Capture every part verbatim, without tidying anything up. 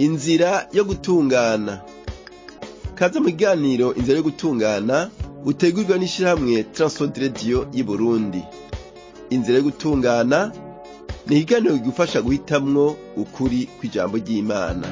Inzira yo gutungana. Kaze mu kiganiro inzira yo gutungana utegurwa n'ishirahamwe Transworld Radio y'i Burundi. Inzira yo gutungana ni ikiganiro kigufasha guhitamwo ukuri kw'ijambo ry'Imana.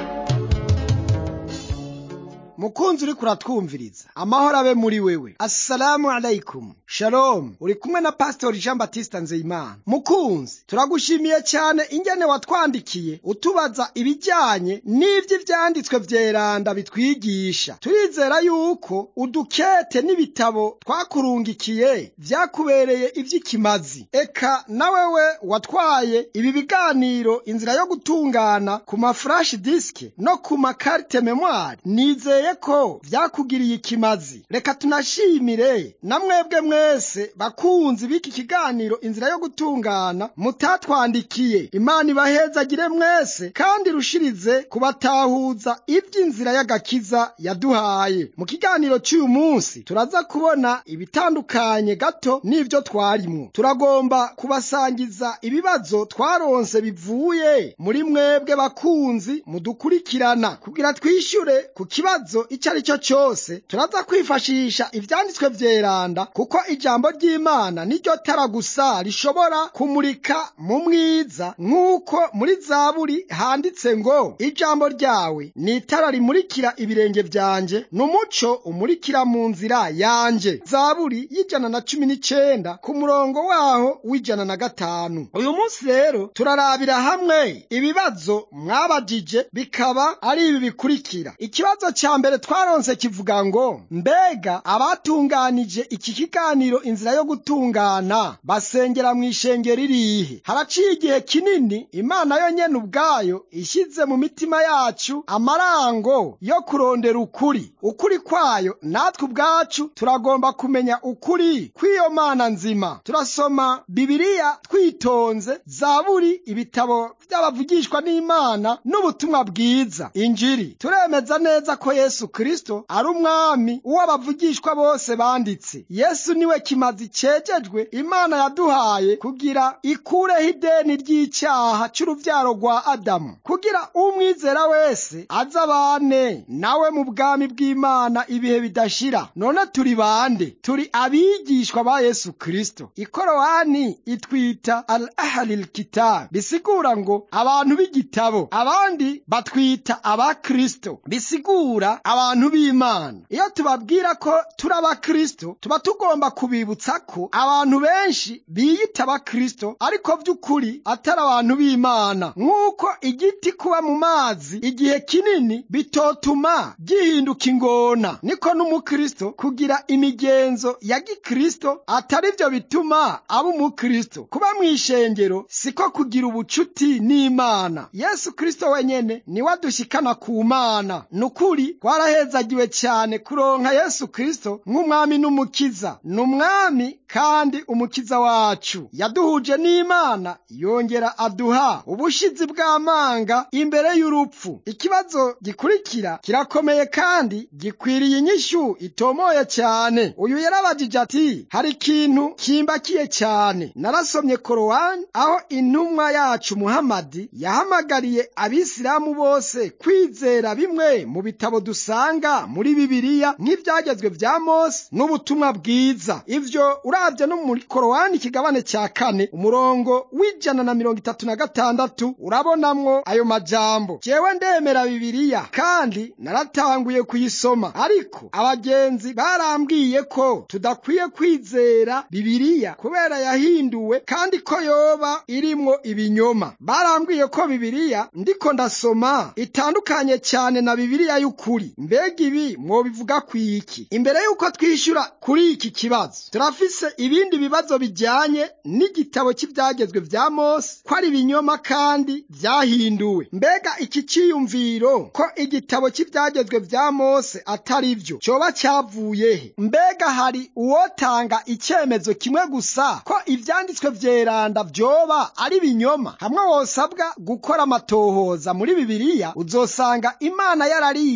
Mukunzi uri kuratwumviriza, amahoro abe muri wewe. Assalamu alaikum. Shalom. Uri kumwe na Pastor Jean Baptiste Nzeyimana. Mukunzi, turagushimiye cyane ingene watwandikiye utubaza ibijyanye n'ivyo ivyanditswe vyeranda bitwigisha. Turizera yuko udukete n'ibitabo twakurungikiye vyakubereye ivy'ikimazi. Eka na wewe watwaye ibi biganiro inzira yo gutungana ku ma flash disk no ku makarte memoire. Nizeye ko vyakugiriye ikimazi. Reka tunashimire namwebwe mwese bakunzi biki kiganiro inzira yo gutungana mutatwandikiye. Imana ibahezagire mwese kandi rushirize kubatahuza ivy'inzira y'agakiza yaduhaye. Mu kiganiro cy'uyu munsi turaza kubona ibitandukanye gato n'ivyo twarimwo. Turagomba kubasangiza ibibazo twaronse bivuye muri mwebwe bakunzi mudukurikirana kugira twishyure ku kibazo icyo ari cyo cyose. Turaza kwifashisha ivyanditswe vyeranda kuko ijambo ry'Imana niryo tara gusa rishobora kumurika mu mwiza, nk'uko muri Zaburi handitse ngo ijambo ryawe ni itara rimurikira ibirenge vyanje n'umuco umurikira mu nzira yanje. Zaburi y'ijana na cumi n'icenda ku murongo waho w'ijana na gatanu. Uyu munsi rero turarabira hamwe ibibazo mwabajije, bikaba ari ibi bikurikira. Ikibazo ca mbere twaronse kivuga ngo mbega abatunganije iki kiganiro inzira yo gutungana basengera mu ishengero irihe? Haraciye igihe kinini Imana yo nyene ubwayo ishyize mu mitima yacu amarango yo kurondera ukuri. Ukuri kwayo natwe ubwacu turagomba kumenya ukuri kw'iyo Mana nzima. Turasoma Bibiliya twitonze, Zaburi, ibitabo by'abavugishwa n'Imana n'ubutumwa bwiza, Injili. Turemeza neza ko Yesu Kristo ari umwami uw'abavugishwa bose banditse. Yesu niwe kimazi cejejwe Imana yaduhaye kugira ikureho ideni ry'icyaha cy'uruvyaro rwa Adamu, kugira umwizera wese azabane nawe mu bwami bw'Imana ibihe bidashira. None turi bande? Turi abigishwa ba Yesu Kristo. Ikorowani itwita al-ahlil kitab, bisigura ngo abantu b'igitabo. Abandi batwita aba Kristo, bisigura abantu b'Imana. Iyo tubabwira ko turi aba Kristo, tuba tugomba kubibutsa ko abantu benshi biyita aba Kristo ariko vy'ukuri atari abantu b'Imana. Nk'uko igiti kuba mu mazi igihe kinini bitotuma gihinduka ingona, niko n'umukristo kugira imigenzo ya gikristo atari vyo bituma aba umukristo. Kuba mw'ishengero siko kugira ubucuti n'Imana. Yesu Kristo wenyene niwe adushikana ku Mana. Nukuri twarahezagiwe cyane kuronka Yesu Kristo nk'umwami n'umukiza. N'umwami kandi umukiza wacu. Yaduhuje n'Imana, yongera aduha ubushizi bw'amanga imbere y'urupfu. Ikibazo gikurikira kirakomeye kandi gikwiriye inyishu itomoye cyane. Uyu yarabajije ati, hari ikintu kimbakiye cyane. Narasomye Korowani aho intumwa yacu Muhamadi yahamagariye abisilamu bose kwizera bimwe mu bitabo dusanga muri Bibiliya nk'ivyagezwe vya Mose n'ubutumwa bwiza. Ivyo uravye no muri Korowani ikigabane cya kane umurongo w'ijana na mirongo itatu na gatandatu urabonamwo ayo majambo. Jewe ndemera Bibiliya kandi naratanguye kuyisoma, ariko abagenzi barambwiye ko tudakwiye kwizera Bibiliya kubera yahinduwe kandi ko yoba irimwo ibinyoma. Barambwiye ko Bibiliya ndiko ndasoma itandukanye cyane na Bibiliya y'ukuri. Mbega ibi mwobivuga kwiki? Imbere yuko twishyura kuri iki kibazo, turafise ibindi bibazo bijyanye n'igitabo cy'ivyagezwe vya Mose ko ari ibinyoma kandi vyahinduwe. Mbega iki ciyumviro ko igitabo cy'ivyagezwe vya Mose atari vyo coba cyavuye he? Mbega hari uwotanga icyemezo kimwe gusa ko ivyanditswe vyeranda vyoba ari ibinyoma? Hamwe wosabwa gukora amatohoza muri Bibiliya uzosanga Imana yararinze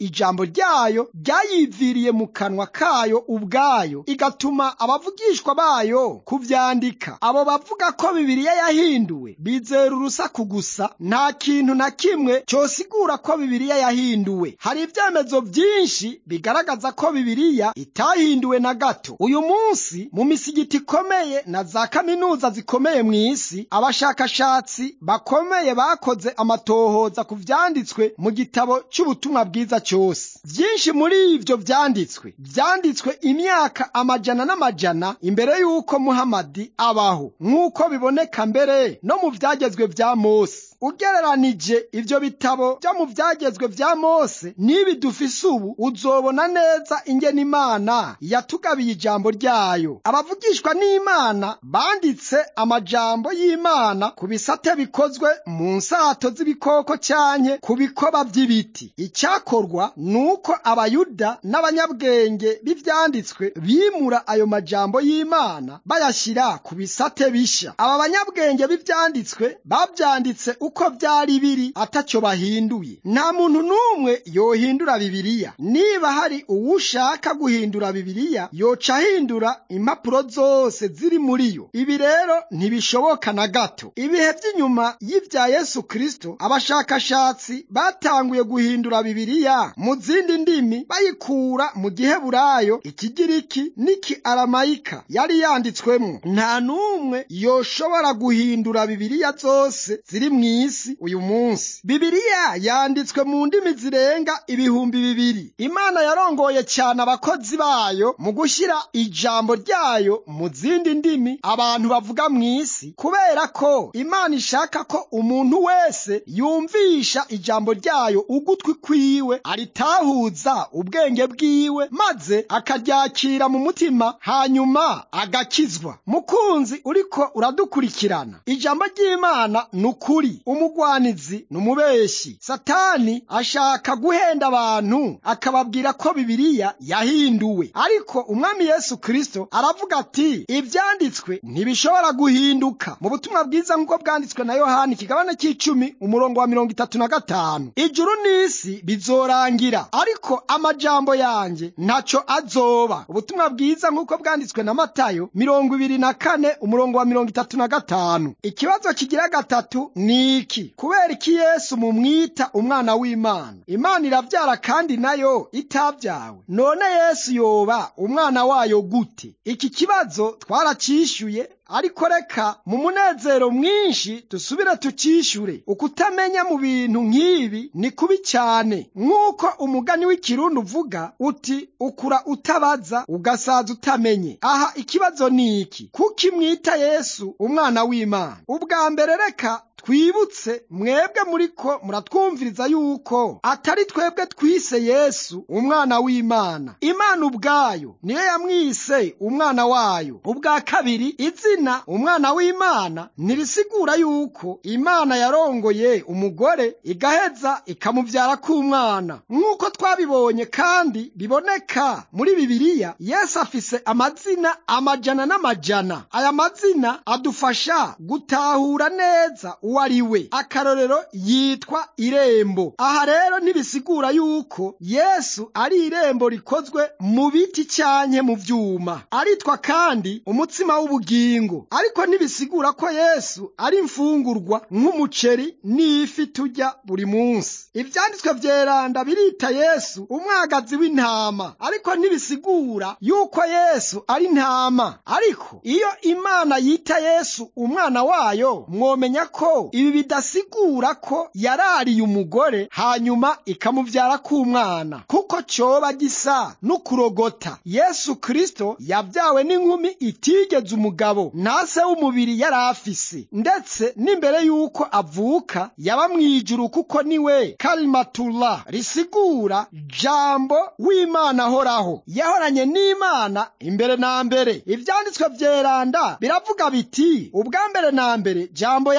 ijambo ryayo ryayiviriye mu kanwa kayo ubwayo, igatuma abavugishwa bayo kuvyandika. Abo bavuga ko Bibiliya yahinduwe bizera urusaku gusa, nta kintu na kimwe cosigura ko Bibiliya yahinduwe. Hari ivyemezo vyinshi bigaragaza ko Bibiliya itahinduwe na gato. Uyu munsi mu misigiti ikomeye na za kaminuza zikomeye mw'isi, abashakashatsi bakomeye bakoze amatohoza ku vyanditswe mu gitabo c'ubutumwa bwiza cyose. Vyinshi muri ivyo vyanditswe vyanditswe imyaka amajana n'amajana imbere y'uko Muhamadi abaho, nk'uko biboneka mbere no mu vyagezwe vya Mose. Ugereranije ivyo bitabo vyo mu vyagezwe vya Mose n'ibi dufise ubu, uzobona neza ingene Imana yatugabiye ijambo ryayo. Abavugishwa n'Imana banditse amajambo y'Imana ku bisate bikozwe mu nsato z'ibikoko canke ku bikoba vy'ibiti. Icyakorwa nuko abayuda n'abanyabwenge b'ivyanditswe bimura ayo majambo y'Imana bayashira ku bisate bisha. Aba banyabwenge b'ivyanditswe bavyanditse uko vyari biri ataco bahinduye. Nta muntu n'umwe yohindura Bibiliya. Niba hari uwushaka guhindura Bibiliya, yoca ahindura impapuro zose ziri muri yo. Ibi rero ntibishoboka na gato. Ibihe vy'inyuma y'ivya Yesu Kristo, abashakashatsi batanguye guhindura Bibiliya mu zindi ndimi, bayikura mu Giheburayo, Ikigiriki n'iki Aramayika yari yanditswemwo. Nta n'umwe yoshobora guhindura Bibiliya zose ziri mw'isi uyu munsi. Bibiliya yanditswe mu ndimi zirenga ibihumbi bibiri. Imana yarongoye cyane abakozi bayo mu gushyira ijambo ryayo mu zindi ndimi abantu bavuga mw'isi, kubera ko Imana ishaka ko umuntu wese yumvisha ijambo ryayo ugutwi kwiwe, aritahuza ubwenge bwiwe, maze akaryakira mu mutima, hanyuma agakizwa. Mukunzi uriko uradukurikirana, ijambo ry'Imana nukuri. Umugwanizi n'umubeshi. Satani ashaka guhenda abantu akababwira ko Bibiliya yahinduwe, ariko umwami Yesu Kristo aravuga ati ivyanditswe ntibishobora guhinduka. Mu butumwa bwiza nk'uko bwanditswe na Yohana ikigabane c'icumi umurongo wa mirongo itatu na gatanu, ijuru n'isi bizorangira, ariko amajambo yanje ntaco azoba. Ubutumwa bwiza nk'uko bwanditswe na Matayo mirongo ibiri na kane umurongo wa mirongo itatu na gatanu. Ikibazo kigira gatatu ni iki: kubera iki Yesu mumwita umwana w'Imana? Imana iravyara kandi nayo itabyawe. None Yesu yoba umwana wayo gute? Iki kibazo twaracishuye, ariko reka mu munezero mwinshi dusubire tucishure. Ukutamenya mu bintu nk'ibi ni kubi cyane. Nk'uko umugani w'ikirundi uvuga uti ukura utabaza ugasaza utamenye. Aha ikibazo ni iki: kuki mwita Yesu umwana w'Imana? Ubwa mbere reka twibutse mwebwe muriko muratwumviriza yuko atari twebwe twise Yesu umwana w'Imana. Imana ubwayo niyo yamwise umwana wayo. Ubwa kabiri, izina umwana w'Imana nirisigura yuko Imana yarongoye umugore igaheza ikamuvyara k'umwana. Nk'uko twabibonye kandi biboneka muri Bibiliya, Yesu afise amazina amajana n'amajana. Aya mazina adufasha gutahura neza uwo ari we. Akarorero yitwa irembo. Aha rero ntibisigura yuko Yesu ari irembo rikozwe mu biti canke mu vyuma. Aritwa kandi umutsima w'ubugingo, ariko ntibisigura ko Yesu ari imfungurwa nk'umuceri n'ifi turya buri munsi. Ivyanditswe vyeranda birita Yesu umwagazi w'intama, ariko ntibisigura yuko Yesu ari intama. Ariko iyo Imana yita Yesu umwana wayo, mwomenya ko ibi bidasigura ko yarariye umugore hanyuma ikamuvyara k'umwana, kuko coba gisa n'ukurogota. Yesu Kristo yavyawe n'inkumi itigeze umugabo, ntase w'umubiri yari afise, ndetse n'imbere yuko avuka yaba mw'ijuru, kuko niwe kalimatullah, risigura jambo w'Imana ahoraho. Yahoranye n'Imana imbere na mbere. Ivyanditswe vyeranda biravuga biti ubwa mbere na mbere jambo yariho,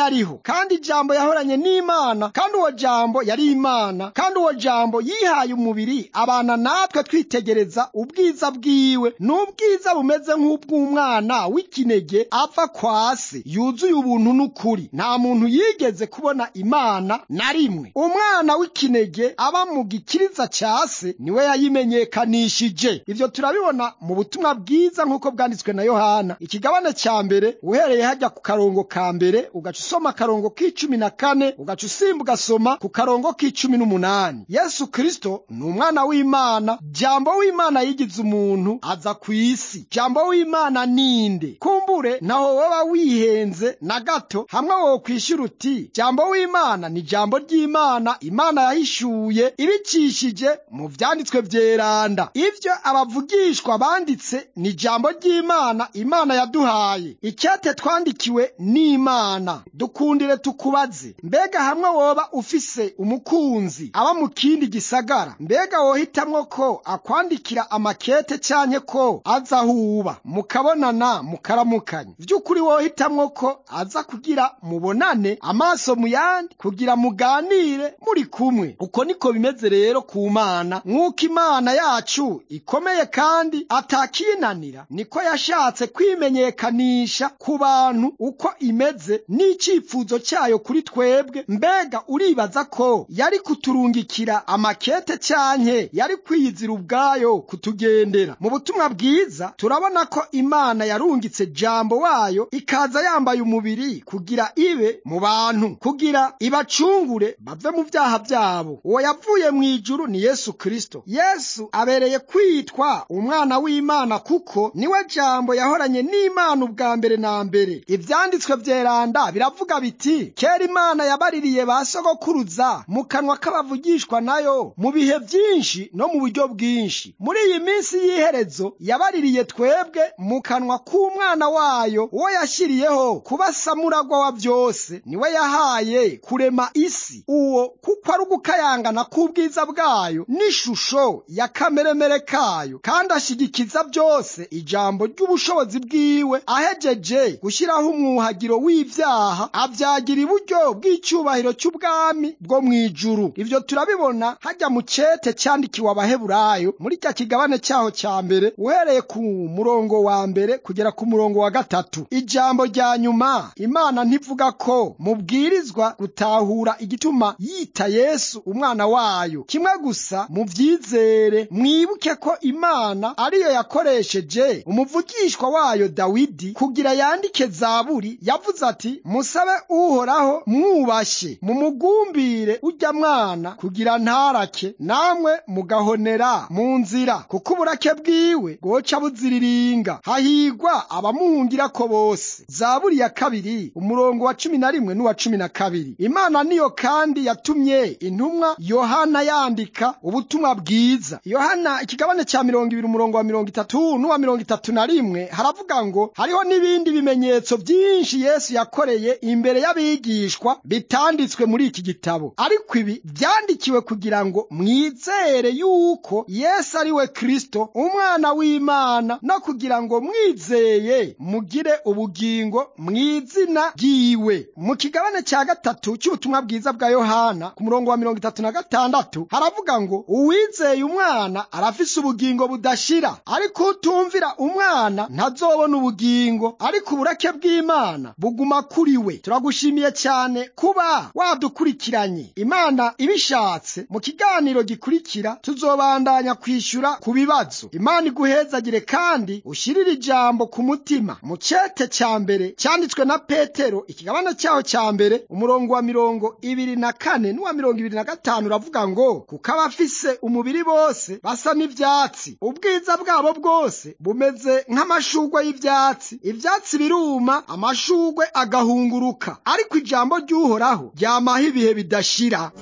kandi ijambo yahoranye n'Imana, kandi uwo jambo yari Imana, kandi uwo jambo yihaye umubiri abana natwe twitegereza ubwiza bwiwe, n'ubwiza bumeze nk'ubw'umwana w'ikinege ava kwa se, yuzuye ubuntu n'ukuri. Nta muntu yigeze kubona Imana na rimwe. Umwana w'ikinege aba mu gikiriza cya se niwe yayimenyekanishije. Ivyo turabibona mu butumwa bwiza nk'uko bwanditswe na Yohana ikigabane cya mbere, uhereye hajya ku karongo ka mbere ugaca usoma karongo k'icumi na kane ugaca usimba ugasoma ku karongo k'icumi n'umunani. Yesu Kristo ni umwana w'Imana, jambo w'Imana yigize umuntu aza ku isi. Jambo w'Imana ninde? Kumbure naho woba wihenze na gato hamwe wo kwishyura uti jambo w'Imana ni jambo ry'Imana Imana yahishuye ibicishije mu vyanditswe vyeranda. Ivyo abavugishwa banditse ni jambo ry'Imana Imana yaduhaye. Icyate twandikiwe n'Imana. Dukundire tukubaze, mbega hamwe woba ufise umukunzi aba mu kindi gisagara, mbega wohitamwo ko akwandikira amakete canke ko aza huba mukabonana mukaramukanya? Vy'ukuri wohitamwo ko aza kugira mubonane amaso mu yandi, kugira muganire muri kumwe. Uko niko bimeze rero ku Mana. Nk'uko Imana yacu ikomeye kandi atakinanira, niko yashatse kwimenyekanisha ku bantu uko imeze n'icyifuzo cyayo kuri twebwe. Mbega uribaza ko yari kuturungikira amakete cyanke yari kwiyizira ubwayo kutugendera? Mu butumwa bwiza turabona ko Imana yarungitse jambo wayo ikaza yambaye umubiri kugira ibe mu bantu, kugira ibacungure bave mu vyaha vyabo. Uwo yavuye mu ijuru ni Yesu Kristo. Yesu abereye kwitwa umwana w'Imana kuko niwe jambo yahoranye n'Imana ubwa mbere na mbere. Ivyanditswe vyeranda biravuga biti, kera Imana yabaririye ba sogokuruza mu kanwa k'abavugishwa nayo mu bihe vyinshi no mu buryo bwinshi. Muri iyi minsi y'iherezo yabaririye twebwe mu kanwa k'umwana wayo, uwo yashiriyeho kuba samuragwa wa vyose. Niwe yahaye kurema isi, uwo kuko ari ugukayangana k'ubwiza bwayo n'ishusho ya kameremere kayo, kandi ashigikiza byose ijambo ry'ubushobozi bwiwe. Ahejeje gushyiraho umwuhagiro w'ivyaha, avyagira iburyo bw'icyubahiro cy'ubwami bwo mw'ijuru. Ivyo turabibona hajya mu cete cyandikiwe Abaheburayo muri cya kigabane cyaho cya mbere, uhereye ku murongo wa mbere kugera ku murongo wa gatatu. Ijambo rya nyuma Imana ntivuga ko mubwirizwa gutahura igituma yita Yesu umwana wayo. Kimwe gusa muvyizere, mwibuke ko Imana ariyo yakoresheje umuvugishwa wayo Dawidi kugira yandike Zaburi. Yavuze ati, musabe Uhoraho mwubashye, mumugumbire urya mwana kugira ntarake, namwe mugahonera mu nzira, kuko uburake bwiwe bwoca buziriringa. Hahigwa abamuhungirako bose. Zaburi ya kabiri umurongo wa cumi na rimwe n'uwa cumi na kabiri. Imana niyo kandi yatumye intumwa Yohana yandika ubutumwa bwiza. Yohana ikigabane cya mirongo ibiri umurongo wa mirongo itatu n'uwa mirongo itatu na rimwe haravuga ngo, hariho n'ibindi bimenyetso byinshi Yesu yakoreye imbere y'abigishwa bitanditswe muri iki gitabo, ariko ibi byandikiwe kugira ngo mwizere yuko Yesu ari we Kristo umwana w'Imana, no kugira ngo mwizeye mugire ubugingo mw'izina ryiwe. Mu kigabane cya gatatu cy'ubutumwa bwiza bwa Yohana ku murongo wa mirongo itatu na gatandatu haravuga ngo, uwizeye umwana arafise ubugingo budashira, ariko utumvira umwana ntazobona ubugingo, ariko uburake bw'Imana buguma kuri we. Turagushimiye cyane kuba wadukurikiranye. Imana ibishatse mu kiganiro gikurikira tuzobandanya kwishyura ku bibazo. Imana iguhezagire kandi ushirire ijambo ku mutima. Mu cete cya mbere cyanditswe na Petero ikigabane cyaho cya mbere umurongo wa mirongo ibiri na kane n'uwa mirongo ibiri na gatanu uravuga ngo, kuko abafise umubiri bose basa n'ivyatsi, ubwiza bwabo bwose bumeze nk'amashugwe y'ivyatsi. Ivyatsi biruma, amashugwe agahunguruka, ariko ijambo ry'Uhoraho ryamaho ibihe bidashira.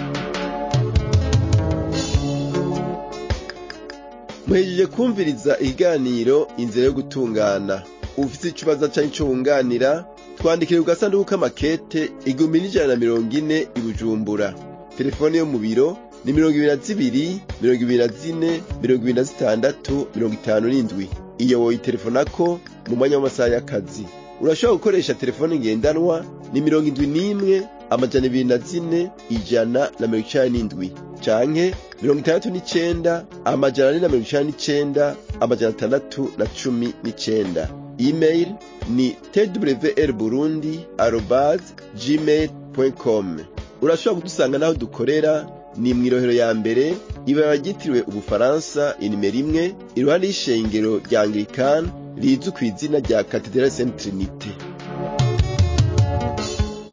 Muhejeje kumviriza ikiganiro inzira yo gutungana. Ufite ikibazo cyangwa icyo wunganira, twandikire ku gasanduku k'amakete igihumbi n'ijana na mirongo ine i Bujumbura. Telefone yo mu biro ni mirongo ibiri na zibiri mirongo ibiri na zine mirongo ibiri na zitandatu mirongo itanu n'indwi. Iyo woyitelefonako mu mwanya w'amasaha y'akazi. urashobora gukoresha telefone ngendanwa ni mirongo indwi n'imwe amajana ibiri na zine ijana na mirongo icenda n'indwi canke mirongo itandatu n'icenda amajana ane na mirongo icenda n'icenda amajana atandatu na cumi n'icenda. Email ni t w r burundi arobase gmail point com. Urashobora kudusanga naho dukorera ni mw'irohero ya mbere ibara ryitiriwe Ubufaransa inimero imwe iruhande y'ishengero rya Anglikani rizwi kw'izina rya Cathedrale Sainte Trinité.